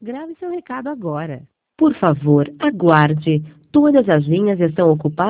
Grave seu recado agora. Por favor, aguarde. Todas as linhas estão ocupadas.